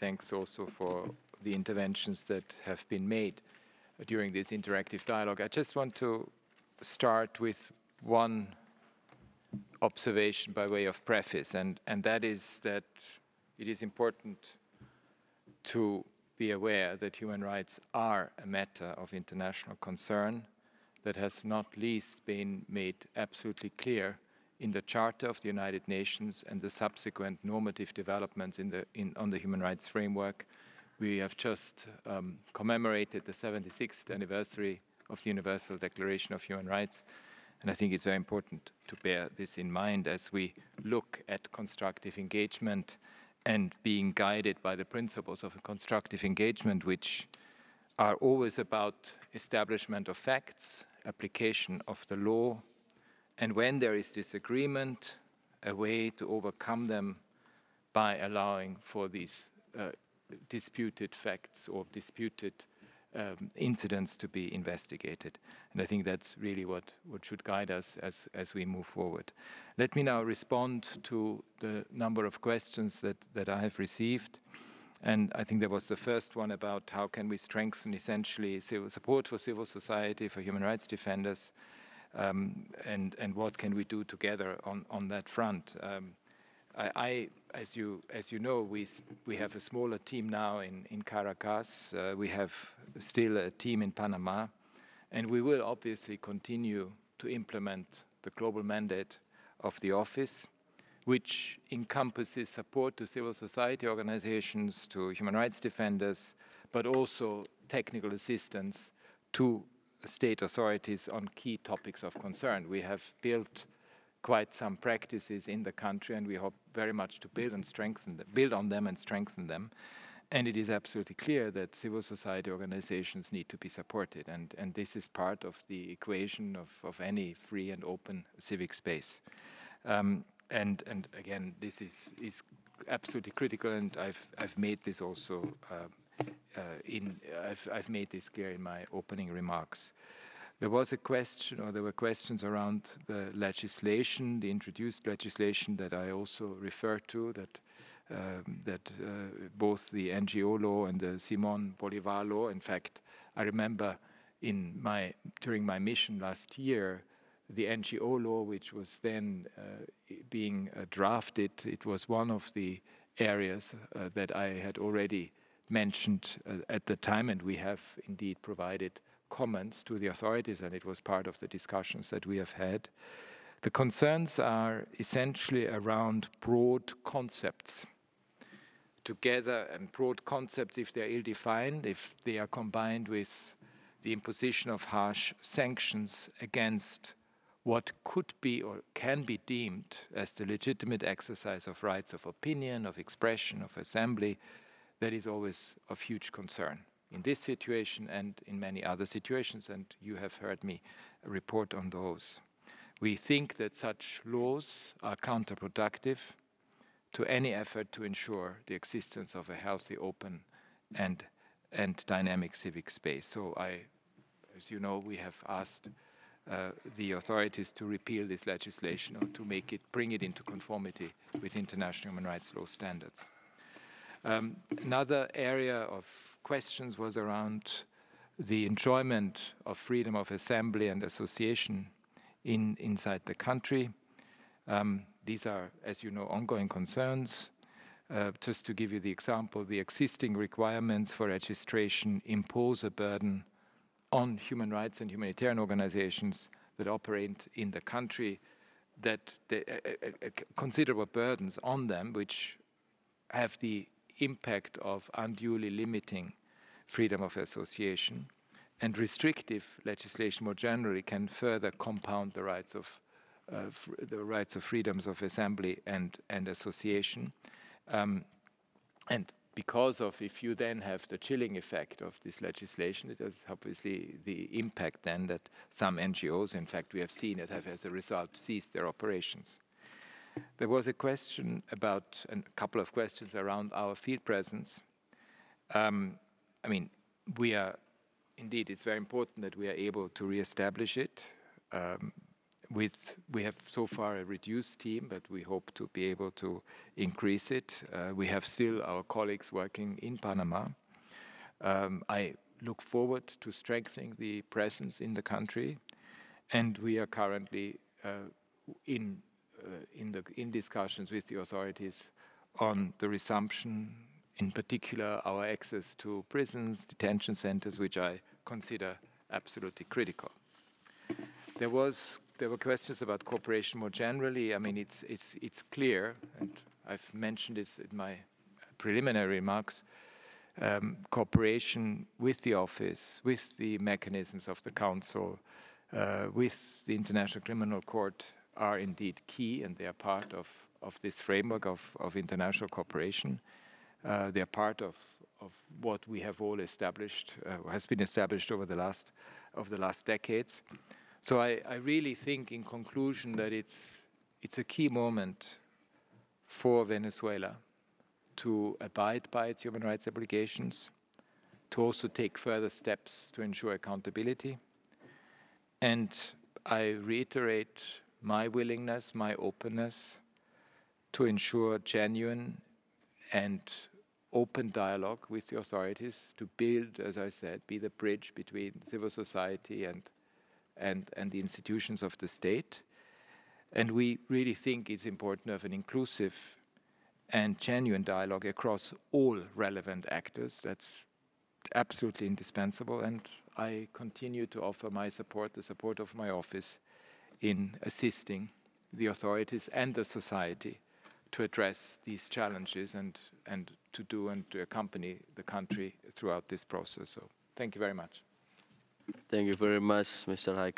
thanks also for the interventions that have been made during this interactive dialogue. I just want to start with one observation by way of preface, and that is that it is important to be aware that human rights are a matter of international concern that has not least been made absolutely clear in the Charter of the United Nations and the subsequent normative developments on the human rights framework. We have just commemorated the 76th anniversary of the Universal Declaration of Human Rights, and I think it's very important to bear this in mind as we look at constructive engagement and being guided by the principles of a constructive engagement, which are always about establishment of facts, application of the law, and when there is disagreement, a way to overcome them by allowing for these disputed facts or disputed incidents to be investigated. And I think that's really what should guide us as we move forward. Let me now respond to the number of questions that I have received. And I think there was the first one about how can we strengthen essentially civil support for civil society, for human rights defenders, and what can we do together on that front. As you know, we have a smaller team now in Caracas. We have still a team in Panama, and we will obviously continue to implement the global mandate of the office, which encompasses support to civil society organizations, to human rights defenders, but also technical assistance to state authorities on key topics of concern. We have built quite some practices in the country, and we hope very much to build on them and strengthen them. And it is absolutely clear that civil society organizations need to be supported, and this is part of the equation of any free and open civic space. And again, this is absolutely critical, and I've made this also I've made this clear in my opening remarks. There was a question, or there were questions around the legislation, the introduced legislation that I also referred to, that both the NGO law and the Simón Bolívar law. In fact, I remember during my mission last year, the NGO law, which was then being drafted, it was one of the areas that I had already mentioned at the time, and we have indeed provided comments to the authorities, and it was part of the discussions that we have had. The concerns are essentially around broad concepts together, and broad concepts, if they're ill-defined, if they are combined with the imposition of harsh sanctions against what could be or can be deemed as the legitimate exercise of rights of opinion, of expression, of assembly, that is always of huge concern in this situation and in many other situations, and you have heard me report on those. We think that such laws are counterproductive to any effort to ensure the existence of a healthy, open, and dynamic civic space. So as you know, we have asked the authorities to repeal this legislation or to bring it into conformity with international human rights law standards. Another area of questions was around the enjoyment of freedom of assembly and association inside the country. These are, as you know, ongoing concerns. Just to give you the example, the existing requirements for registration impose a burden on human rights and humanitarian organizations that operate in the country, that considerable burdens on them, which have the impact of unduly limiting freedom of association, and restrictive legislation more generally can further compound the rights of freedoms of assembly and association. And because of, if you then have the chilling effect of this legislation, it has obviously the impact then that some NGOs, in fact, we have seen it have as a result ceased their operations. There was a question about, and a couple of questions around our field presence. I mean, indeed, it's very important that we are able to reestablish it. we have so far a reduced team, but we hope to be able to increase it. We have still our colleagues working in Panama. I look forward to strengthening the presence in the country, and we are currently in in discussions with the authorities on the resumption, in particular our access to prisons, detention centers, which I consider absolutely critical. There were questions about cooperation more generally. I mean, it's clear, and I've mentioned it in my preliminary remarks. Cooperation with the office, with the mechanisms of the council, with the International Criminal Court are indeed key, and they are part of this framework of international cooperation. They are part of what we have all established, has been established over the last decades. So I really think, in conclusion, that it's a key moment for Venezuela to abide by its human rights obligations, to also take further steps to ensure accountability. And I reiterate my willingness, my openness to ensure genuine and open dialogue with the authorities to build, as I said, be the bridge between civil society and the institutions of the state. And we really think it's important to have an inclusive and genuine dialogue across all relevant actors. That's absolutely indispensable. And I continue to offer my support, the support of my office, in assisting the authorities and the society to address these challenges and to accompany the country throughout this process. So thank you very much. Thank you very much, Mr. High